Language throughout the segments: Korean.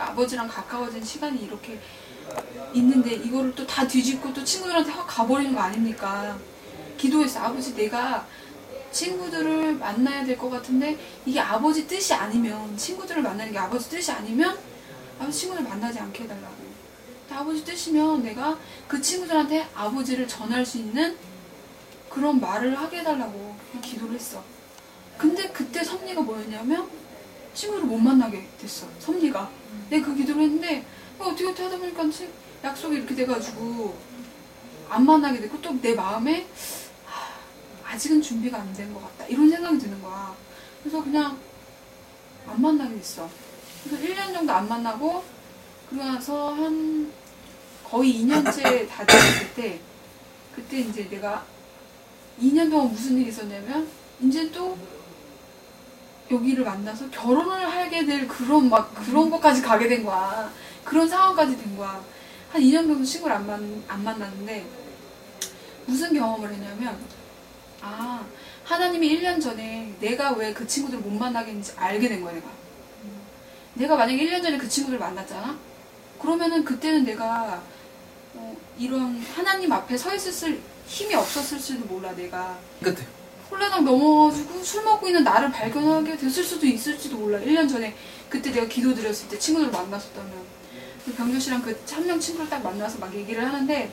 내가 아버지랑 가까워진 시간이 이렇게 있는데 이거를 또 다 뒤집고 또 친구들한테 확 가버리는 거 아닙니까? 기도했어. 아버지, 내가 친구들을 만나야 될 것 같은데 이게 아버지 뜻이 아니면, 친구들을 만나는 게 아버지 뜻이 아니면 아버지 친구들 만나지 않게 해달라고. 아버지 뜻이면 내가 그 친구들한테 아버지를 전할 수 있는 그런 말을 하게 해달라고 기도를 했어. 근데 그때 섭리가 뭐였냐면 친구들을 못 만나게 됐어. 섭리가. 내가 그 기도를 했는데 어떻게 하다 보니까 약속이 이렇게 돼가지고 안 만나게 됐고, 또 내 마음에 아직은 준비가 안 된 것 같다 이런 생각이 드는 거야. 그래서 그냥 안 만나게 됐어. 그래서 1년 정도 안 만나고, 그러고 나서 한 거의 2년째 다 됐을 때, 그때 이제 내가 2년 동안 무슨 일이 있었냐면 이제 또 여기를 만나서 결혼을 하게 될 그런 것까지 가게 된 거야. 그런 상황까지 된 거야. 한 2년 정도 친구를 안 만났는데 무슨 경험을 했냐면, 하나님이 1년 전에 내가 왜 그 친구들을 못 만나게 했는지 알게 된 거야. 내가 만약에 1년 전에 그 친구들을 만났잖아? 그러면은 그때는 내가 이런 하나님 앞에 서 있었을 힘이 없었을지도 몰라. 내가 끝에 홀라당 넘어가지고 술 먹고 있는 나를 발견하게 됐을 수도 있을지도 몰라. 1년 전에 그때 내가 기도드렸을 때 친구들을 만났었다면. 병조 씨랑 그 한 명 친구를 딱 만나서 막 얘기를 하는데,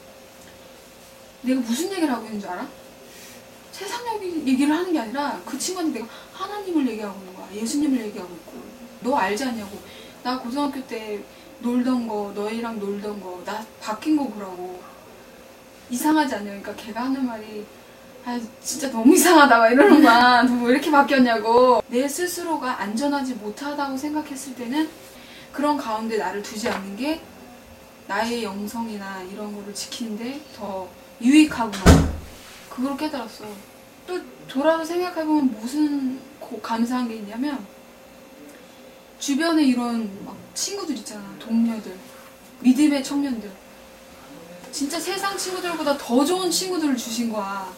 내가 무슨 얘기를 하고 있는 줄 알아? 세상 얘기를 하는 게 아니라 그 친구한테 내가 하나님을 얘기하고 있는 거야. 예수님을 얘기하고 있고. 너 알지 않냐고. 나 고등학교 때 놀던 거, 너희랑 놀던 거, 나 바뀐 거 보라고. 이상하지 않냐? 그러니까 걔가 하는 말이 진짜 너무 이상하다 막 이러는 거야. 너 왜 이렇게 바뀌었냐고. 내 스스로가 안전하지 못하다고 생각했을 때는 그런 가운데 나를 두지 않는 게 나의 영성이나 이런 거를 지키는데 더 유익하구나. 그걸 깨달았어. 또 돌아서 생각해보면 무슨 감사한 게 있냐면, 주변에 이런 막 친구들 있잖아. 동료들, 믿음의 청년들, 진짜 세상 친구들보다 더 좋은 친구들을 주신 거야.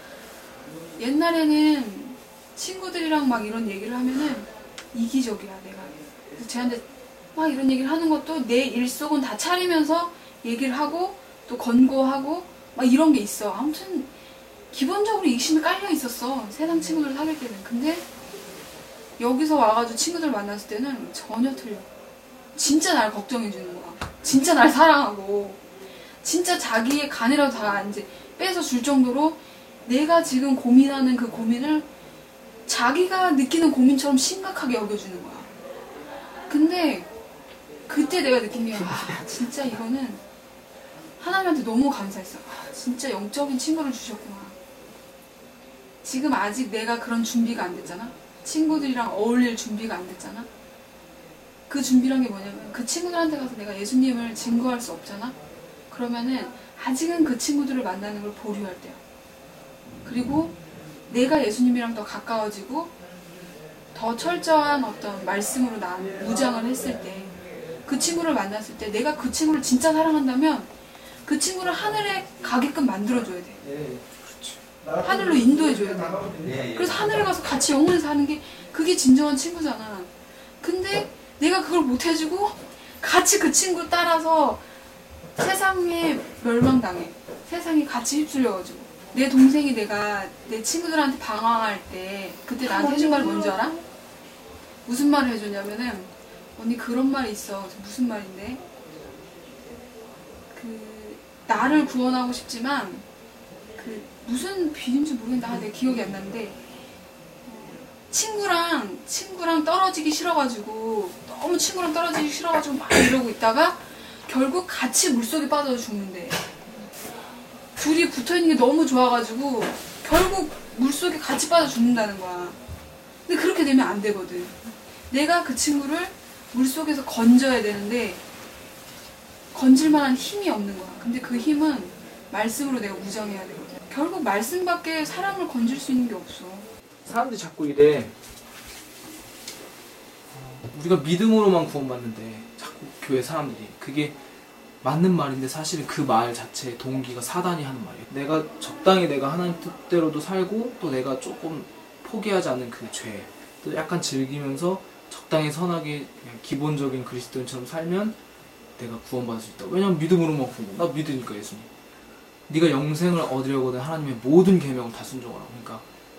옛날에는 친구들이랑 막 이런 얘기를 하면은 이기적이야. 내가 그래서 쟤한테 막 이런 얘기를 하는 것도 내 일속은 다 차리면서 얘기를 하고 또 권고하고 막 이런 게 있어. 아무튼 기본적으로 이심이 깔려 있었어. 세상 친구들 사귈 때는. 근데 여기서 와가지고 친구들 만났을 때는 전혀 틀려. 진짜 날 걱정해 주는 거야. 진짜 날 사랑하고 진짜 자기의 간이라도 다 이제 빼서 줄 정도로 내가 지금 고민하는 그 고민을 자기가 느끼는 고민처럼 심각하게 여겨주는 거야. 근데 그때 내가 느낀 게 진짜 이거는 하나님한테 너무 감사했어. 진짜 영적인 친구를 주셨구나. 지금 아직 내가 그런 준비가 안 됐잖아. 친구들이랑 어울릴 준비가 안 됐잖아. 그 준비란 게 뭐냐면 그 친구들한테 가서 내가 예수님을 증거할 수 없잖아. 그러면은 아직은 그 친구들을 만나는 걸 보류할 때야. 그리고 내가 예수님이랑 더 가까워지고 더 철저한 어떤 말씀으로 나 무장을 했을 때, 그 친구를 만났을 때 내가 그 친구를 진짜 사랑한다면 그 친구를 하늘에 가게끔 만들어줘야 돼. 하늘로 인도해줘야 돼. 그래서 하늘에 가서 같이 영원히 사는 게 그게 진정한 친구잖아. 근데 내가 그걸 못해주고 같이 그 친구 따라서 세상에 멸망당해. 세상에 같이 휩쓸려가지고. 내 동생이 내가 내 친구들한테 방황할 때 그때 나한테 해준 말이 뭔지 알아? 무슨 말을 해줬냐면은, 언니 그런 말이 있어. 무슨 말인데? 나를 구원하고 싶지만 무슨 비유인지 모르겠는데 내 기억이 안 나는데, 친구랑 떨어지기 싫어가지고 너무 친구랑 떨어지기 싫어가지고 막 이러고 있다가 결국 같이 물속에 빠져서 죽는데, 둘이 붙어있는 게 너무 좋아가지고 결국 물속에 같이 빠져 죽는다는 거야. 근데 그렇게 되면 안 되거든. 내가 그 친구를 물속에서 건져야 되는데 건질 만한 힘이 없는 거야. 근데 그 힘은 말씀으로 내가 무장해야 되거든. 결국 말씀밖에 사람을 건질 수 있는 게 없어. 사람들이 자꾸 이래, 우리가 믿음으로만 구원받는데, 자꾸 교회 사람들이 그게 맞는 말인데 사실은 그 말 자체의 동기가 사단이 하는 말이에요. 내가 적당히 내가 하나님 뜻대로도 살고 또 내가 조금 포기하지 않는 그 죄, 또 약간 즐기면서 적당히 선하게 그냥 기본적인 그리스도인처럼 살면 내가 구원받을 수 있다. 왜냐면 믿음으로만 구원. 나 믿으니까 예수님. 네가 영생을 얻으려거든 하나님의 모든 계명을 다 순종하라고. 그러니까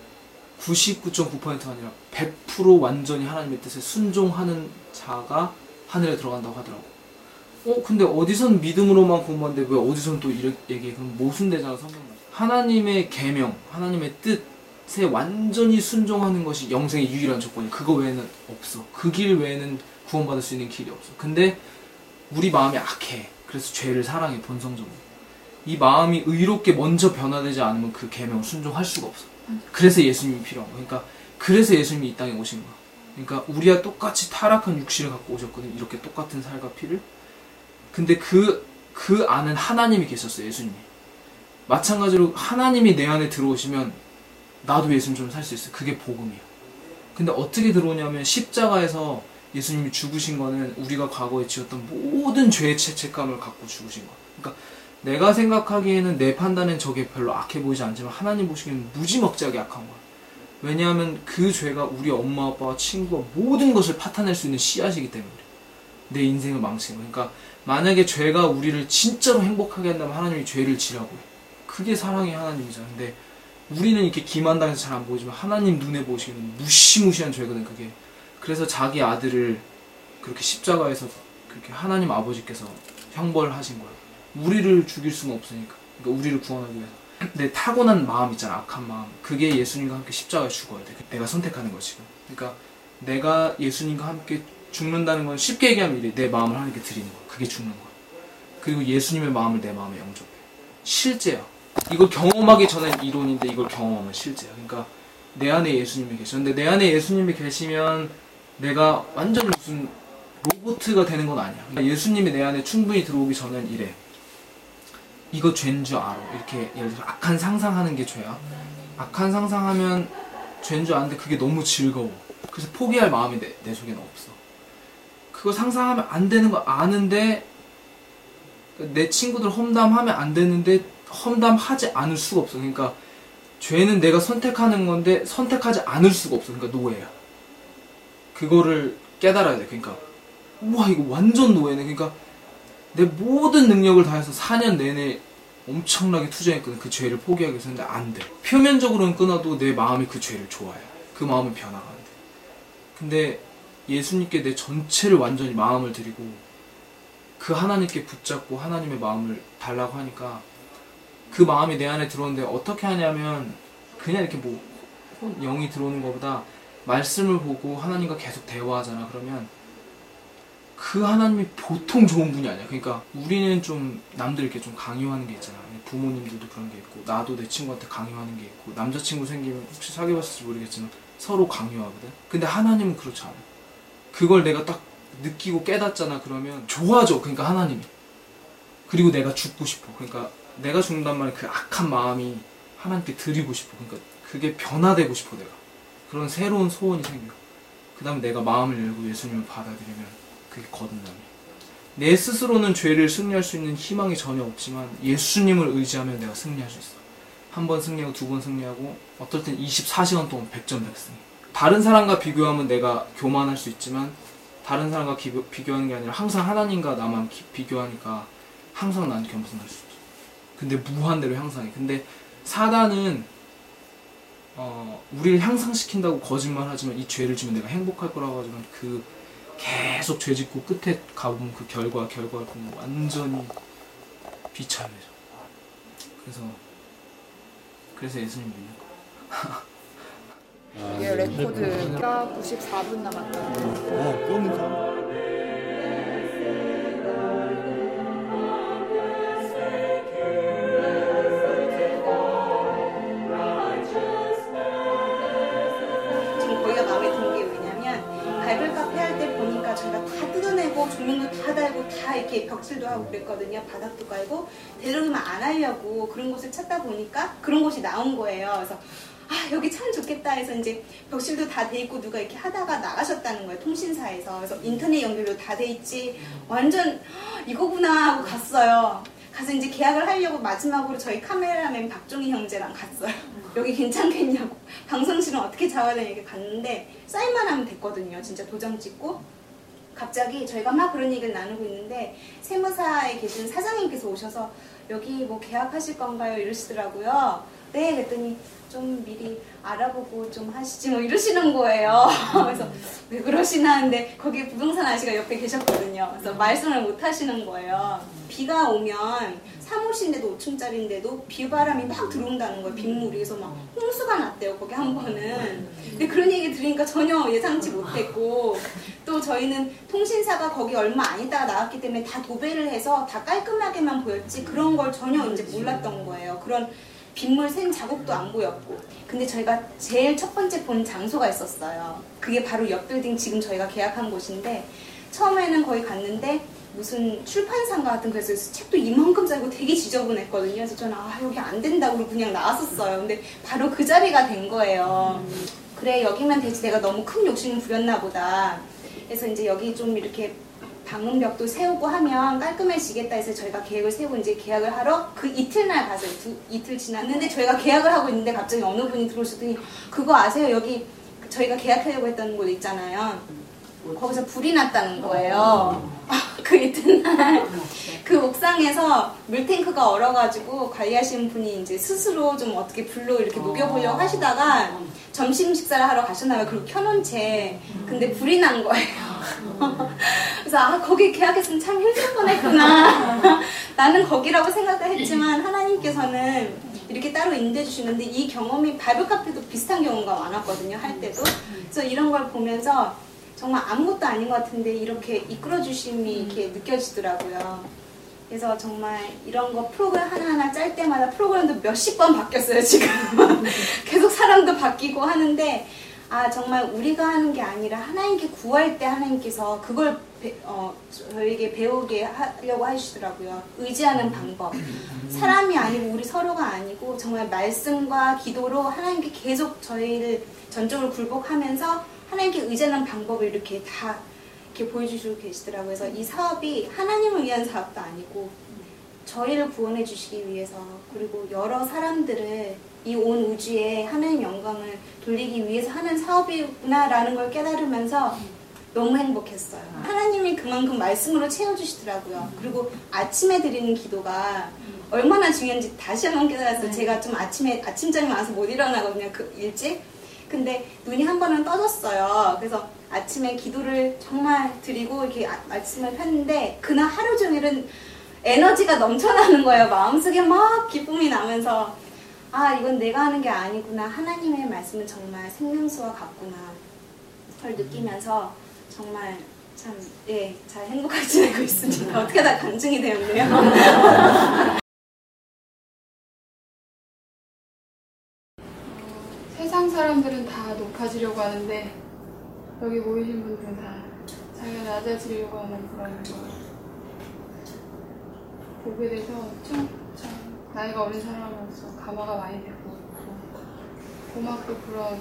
99.9%가 아니라 100% 완전히 하나님의 뜻에 순종하는 자가 하늘에 들어간다고 하더라고. 근데 어디선 믿음으로만 구원받는데 왜 어디선 또 이렇게 얘기해? 그럼 모순되잖아 성경은. 하나님의 계명, 하나님의 뜻에 완전히 순종하는 것이 영생의 유일한 조건이. 그거 외에는 없어. 그 길 외에는 구원받을 수 있는 길이 없어. 근데 우리 마음이 악해. 그래서 죄를 사랑해 본성적으로. 이 마음이 의롭게 먼저 변화되지 않으면 그 계명을 순종할 수가 없어. 그래서 예수님이 필요한 거야. 그러니까 그래서 예수님이 이 땅에 오신 거야. 그러니까 우리와 똑같이 타락한 육신을 갖고 오셨거든. 이렇게 똑같은 살과 피를. 근데 그 안은 하나님이 계셨어요. 예수님이. 마찬가지로 하나님이 내 안에 들어오시면 나도 예수님처럼 살 수 있어요. 그게 복음이에요. 근데 어떻게 들어오냐면 십자가에서 예수님이 죽으신 거는 우리가 과거에 지었던 모든 죄의 죄책감을 갖고 죽으신 거야. 그러니까 내가 생각하기에는 내 판단엔 저게 별로 악해 보이지 않지만 하나님 보시기에는 무지막지하게 악한 거야. 왜냐하면 그 죄가 우리 엄마 아빠와 친구와 모든 것을 파탄낼 수 있는 씨앗이기 때문에 내 인생을 망치는 거야. 그러니까 만약에 죄가 우리를 진짜로 행복하게 한다면 하나님이 죄를 지라고 해. 그게 사랑의 하나님이잖아. 근데 우리는 이렇게 기만당해서 잘 안 보이지만 하나님 눈에 보시기에는 무시무시한 죄거든 그게. 그래서 자기 아들을 그렇게 십자가에서 그렇게 하나님 아버지께서 형벌하신 거야. 우리를 죽일 수는 없으니까. 그러니까 우리를 구원하기 위해서. 내 타고난 마음 있잖아. 악한 마음. 그게 예수님과 함께 십자가에 죽어야 돼. 내가 선택하는 거야 지금. 그러니까 내가 예수님과 함께 죽는다는 건 쉽게 얘기하면 이래. 내 마음을 하나님께 드리는 거야. 그게 죽는 거야. 그리고 예수님의 마음을 내 마음에 영접해. 실제야. 이걸 경험하기 전엔 이론인데 이걸 경험하면 실제야. 그러니까 내 안에 예수님이 계셔. 근데 내 안에 예수님이 계시면 내가 완전 무슨 로봇가 되는 건 아니야. 그러니까 예수님이 내 안에 충분히 들어오기 전엔 이래. 이거 죄인 줄 알아. 이렇게 예를 들어 악한 상상하는 게 죄야. 악한 상상하면 죄인 줄 아는데 그게 너무 즐거워. 그래서 포기할 마음이 내 속에는 없어. 그거 상상하면 안 되는 거 아는데 내 친구들 험담하면 안 되는데 험담하지 않을 수가 없어. 그러니까 죄는 내가 선택하는 건데 선택하지 않을 수가 없어. 그러니까 노예야. 그거를 깨달아야 돼. 그러니까 우와 이거 완전 노예네. 그러니까 내 모든 능력을 다해서 4년 내내 엄청나게 투자했거든. 그 죄를 포기하기 위해서. 근데 안 돼. 표면적으로는 끊어도 내 마음이 그 죄를 좋아해. 그 마음은 변화가 안 돼. 근데 예수님께 내 전체를 완전히 마음을 드리고 그 하나님께 붙잡고 하나님의 마음을 달라고 하니까 그 마음이 내 안에 들어오는데 어떻게 하냐면 그냥 이렇게 뭐 영이 들어오는 것보다 말씀을 보고 하나님과 계속 대화하잖아. 그러면 그 하나님이 보통 좋은 분이 아니야. 그러니까 우리는 좀 남들에게 좀 강요하는 게 있잖아. 부모님들도 그런 게 있고 나도 내 친구한테 강요하는 게 있고 남자친구 생기면 혹시 사귀어봤을지 모르겠지만 서로 강요하거든. 근데 하나님은 그렇지 않아. 그걸 내가 딱 느끼고 깨닫잖아. 그러면 좋아져. 그러니까 하나님이. 그리고 내가 죽고 싶어. 그러니까 내가 죽는단 말은 그 악한 마음이 하나님께 드리고 싶어. 그러니까 그게 변화되고 싶어 내가. 그런 새로운 소원이 생겨. 그 다음에 내가 마음을 열고 예수님을 받아들이면 그게 거듭남이야. 내 스스로는 죄를 승리할 수 있는 희망이 전혀 없지만 예수님을 의지하면 내가 승리할 수 있어. 한 번 승리하고 두 번 승리하고 어떨 땐 24시간 동안 100점 백승. 다른 사람과 비교하면 내가 교만할 수 있지만 다른 사람과 비교하는 게 아니라 항상 하나님과 나만 비교하니까 항상 난 겸손할 수 있어. 근데 무한대로 향상해. 근데 사단은 우리를 향상시킨다고 거짓말하지만 이 죄를 지면 내가 행복할 거라고 하지만 그 계속 죄 짓고 끝에 가보면 그 결과를 보면 완전히 비참해져. 그래서 예수님 믿는 거야. 이게 레코드가 94분 남았다. 그러니까. 저희가 다 뜯어내고 조명도 다 달고 다 이렇게 벽질도 하고 그랬거든요. 바닥도 깔고 되도록이면 안 하려고 그런 곳을 찾다 보니까 그런 곳이 나온 거예요. 그래서 여기 참 좋겠다 해서 이제 벽실도 다 돼 있고 누가 이렇게 하다가 나가셨다는 거예요. 통신사에서. 그래서 인터넷 연결도 다 돼 있지 완전 이거구나 하고 갔어요. 가서 이제 계약을 하려고 마지막으로 저희 카메라맨 박종희 형제랑 갔어요. 여기 괜찮겠냐고. 방송실은 어떻게 잡아야 되냐 이렇게 갔는데 사인만 하면 됐거든요. 진짜 도장 찍고. 갑자기 저희가 막 그런 얘기를 나누고 있는데 세무사에 계신 사장님께서 오셔서 여기 뭐 계약하실 건가요? 이러시더라고요. 네, 그랬더니 좀 미리 알아보고 좀 하시지 뭐 이러시는 거예요. 그래서 왜 그러시나 하는데 거기에 부동산 아저씨가 옆에 계셨거든요. 그래서 말씀을 못 하시는 거예요. 비가 오면 사무실인데도 5층짜리인데도 비바람이 막 들어온다는 거예요. 빗물이. 그래서 막 홍수가 났대요. 거기 한 번은. 근데 그런 얘기 들으니까 전혀 예상치 못했고 또 저희는 통신사가 거기 얼마 안 있다가 나왔기 때문에 다 도배를 해서 다 깔끔하게만 보였지 그런 걸 전혀 이제 몰랐던 거예요. 그런 빗물 샌 자국도 안 보였고. 근데 저희가 제일 첫 번째 본 장소가 있었어요. 그게 바로 옆 빌딩 지금 저희가 계약한 곳인데 처음에는 거기 갔는데 무슨 출판사인가 같은 그래서 책도 이만큼 짜고 되게 지저분했거든요. 그래서 저는 여기 안 된다고 그냥 나왔었어요. 근데 바로 그 자리가 된 거예요. 그래 여기면 되지 내가 너무 큰 욕심을 부렸나 보다. 그래서 이제 여기 좀 이렇게 방음벽도 세우고 하면 깔끔해지겠다 해서 저희가 계획을 세우고 이제 계약을 하러 그 이틀날 가서 이틀 지났는데 저희가 계약을 하고 있는데 갑자기 어느 분이 들어오시더니 그거 아세요? 여기 저희가 계약하려고 했던 곳 있잖아요. 거기서 불이 났다는 거예요. 그 이튿날 그 옥상에서 물탱크가 얼어가지고 관리하시는 분이 이제 스스로 좀 어떻게 불로 이렇게 녹여보려고 하시다가 점심 식사를 하러 가셨나봐요. 그리고 켜놓은 채. 근데 불이 난 거예요. 그래서 거기 계약했으면 참 힘들 뻔했구나. 나는 거기라고 생각을 했지만 하나님께서는 이렇게 따로 인도해 주시는데 이 경험이 바이블 카페도 비슷한 경우가 많았거든요. 할 때도. 그래서 이런 걸 보면서 정말 아무것도 아닌 것 같은데 이렇게 이끌어 주심이 이렇게 느껴지더라고요. 그래서 정말 이런 거 프로그램 하나하나 짤 때마다 프로그램도 몇십 번 바뀌었어요. 지금 계속 사람도 바뀌고 하는데 정말 우리가 하는 게 아니라 하나님께 구할 때 하나님께서 그걸 저에게 배우게 하려고 하시더라고요. 의지하는 방법. 사람이 아니고 우리 서로가 아니고 정말 말씀과 기도로 하나님께 계속 저희를 전적으로 굴복하면서 하나님께 의지하는 방법을 이렇게 다 이렇게 보여주시고 계시더라고요. 그래서 이 사업이 하나님을 위한 사업도 아니고 저희를 구원해 주시기 위해서 그리고 여러 사람들을 이 온 우주에 하나님 영광을 돌리기 위해서 하는 사업이구나라는 걸 깨달으면서 너무 행복했어요. 하나님이 그만큼 말씀으로 채워주시더라고요. 그리고 아침에 드리는 기도가 얼마나 중요한지 다시 한번 깨달았어요. 제가 좀 아침잠이 와서 못 일어나거든요. 일찍. 근데 눈이 한 번은 떠졌어요. 그래서 아침에 기도를 정말 드리고 이렇게 말씀을 폈는데 그날 하루 종일은 에너지가 넘쳐나는 거예요. 마음속에 막 기쁨이 나면서 이건 내가 하는 게 아니구나. 하나님의 말씀은 정말 생명수와 같구나. 그걸 느끼면서 정말 참 잘 행복하게 지내고 있습니다. 어떻게 다 간증이 되었네요. 세상 사람들은 다 높아지려고 하는데 여기 모이신 분들은 다 자기가 낮아지려고 하는 그런 걸 보게 돼서 참 나이가 어린 사람으로서 감화가 많이 되고 고맙고 그런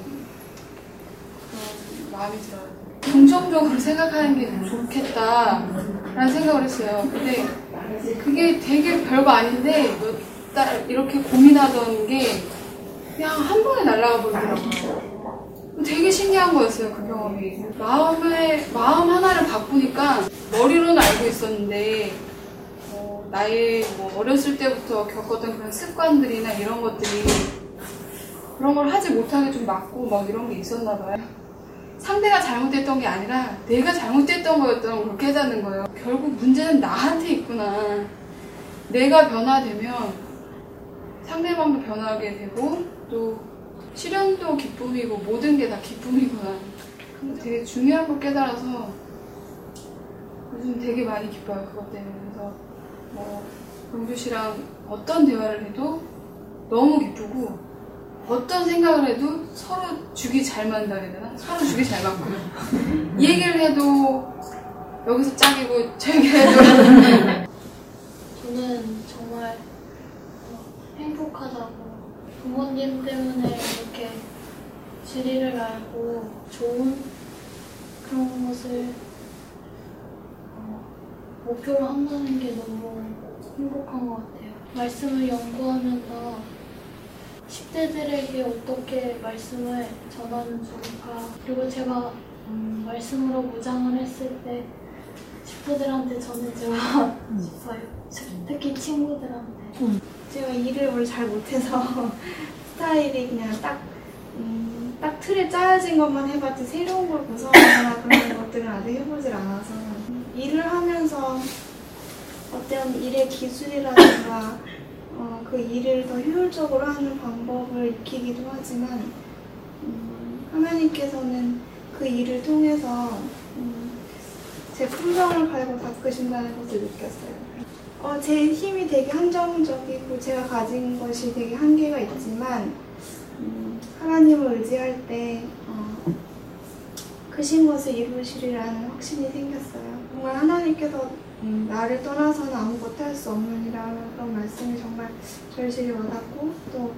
마음이 들어요. 긍정적으로 생각하는 게 좋겠다라는 생각을 했어요. 근데 그게 되게 별거 아닌데 몇 달 이렇게 고민하던 게 그냥 한 번에 날아가 버리더라고요. 되게 신기한 거였어요, 그 경험이. 마음 하나를 바꾸니까 머리로는 알고 있었는데 나의 어렸을 때부터 겪었던 그런 습관들이나 이런 것들이 그런 걸 하지 못하게 좀 막고 막 이런 게 있었나 봐요. 상대가 잘못됐던 게 아니라 내가 잘못됐던 거였던 걸 깨닫는 거예요. 결국 문제는 나한테 있구나. 내가 변화되면 상대방도 변하게 되고 또 실현도 기쁨이고 모든 게 다 기쁨이구나. 되게 중요한 걸 깨달아서 요즘 되게 많이 기뻐요. 그것 때문에. 그래서 경주 씨랑 어떤 대화를 해도 너무 기쁘고 어떤 생각을 해도 서로 죽이 잘 맞는다 해야 되나? 서로 죽이 잘 맞고요. 이 얘기를 해도 여기서 짝이고 저 얘기를 해도 저는 정말 행복하다고 부모님 때문에 이렇게 진리를 알고 좋은 그런 것을 목표로 한다는 게 너무 행복한 것 같아요. 말씀을 연구하면서 10대들에게 어떻게 말씀을 전하는 좋을까, 그리고 제가 말씀으로 무장을 했을 때 10대들한테 전해주고 싶어요. 특히 친구들한테. 제가 일을 원래 잘 못해서 스타일이 그냥 딱 틀에 짜여진 것만 해봤지 새로운 걸 구성하거나 그런 것들은 아직 해보질 않아서 일을 하면서 어떤 일의 기술이라든가 그 일을 더 효율적으로 하는 방법을 익히기도 하지만 하나님께서는 그 일을 통해서 제 품성을 갈고 닦으신다는 것을 느꼈어요. 제 힘이 되게 한정적이고 제가 가진 것이 되게 한계가 있지만 하나님을 의지할 때 크신 것을 이루시리라는 확신이 생겼어요. 정말 하나님께서 나를 떠나서는 아무것도 할 수 없느니라는 그런 말씀이 정말 절실히 와닿고 또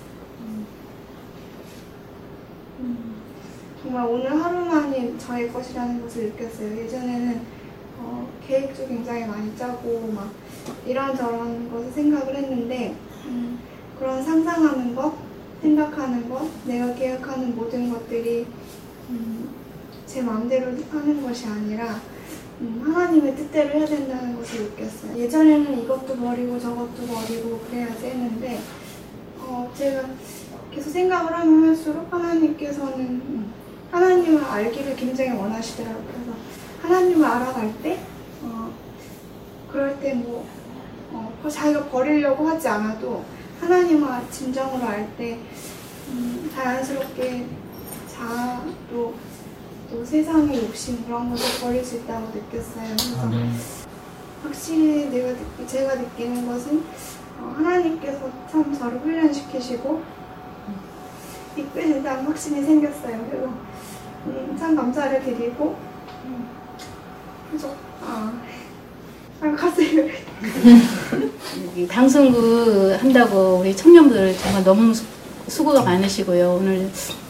정말 오늘 하루만이 저의 것이라는 것을 느꼈어요. 예전에는 계획도 굉장히 많이 짜고 막 이런저런 것을 생각을 했는데 그런 상상하는 것, 생각하는 것, 내가 계획하는 모든 것들이 제 마음대로 하는 것이 아니라 하나님의 뜻대로 해야 된다는 것을 느꼈어요. 예전에는 이것도 버리고 저것도 버리고 그래야지 했는데 제가 계속 생각을 하면 할수록 하나님께서는 하나님을 알기를 굉장히 원하시더라고요. 그래서 하나님을 알아갈 때 그럴 때 자기가 버리려고 하지 않아도 하나님을 진정으로 알 때 자연스럽게 자아도 또 세상의 욕심 그런 것을 버릴 수 있다고 느꼈어요. 그래서 확실히 제가 느끼는 것은 하나님께서 참 저를 훈련시키시고 이끄신다는 확신이 생겼어요. 그리고 참 감사를 드리고 그래서 가세요. 이 방송국 한다고 우리 청년들 정말 너무 수고가 많으시고요. 오늘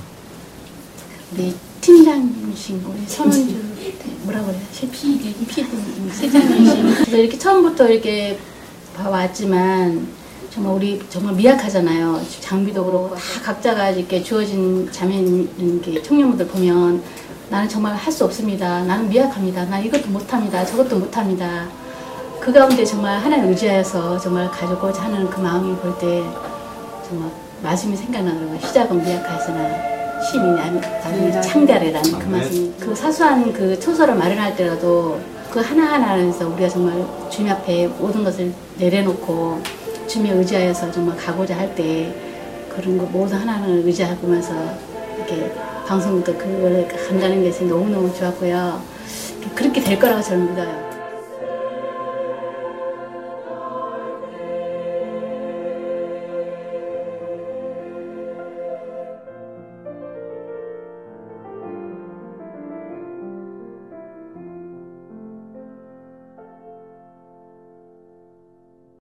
우리 팀장님이신 우리 선원주 뭐라고 그래요? PD 세장님이신. 그래서 이렇게 처음부터 이렇게 봐왔지만 정말 우리 정말 미약하잖아요. 장비도 그렇고 다 각자가 이렇게 주어진 자매님 이렇게 청년분들 보면 나는 정말 할 수 없습니다. 나는 미약합니다. 난 이것도 못합니다. 저것도 못합니다. 그 가운데 정말 하나님 의지하여서 정말 가지고자 하는 그 마음이 볼 때 정말 말씀이 생각나더라고요. 시작은 미약하였으나 힘이 나중에 창대하리라는 그 말씀. 그 사소한 그 초소를 마련할 때라도 그 하나하나에서 우리가 정말 주님 앞에 모든 것을 내려놓고 주님에 의지하여서 정말 가고자 할 때 그런 거 모든 하나하나를 의지하면서 이렇게 방송도 그걸 간다는 것이 너무너무 좋았고요. 그렇게 될 거라고 저는 믿어요.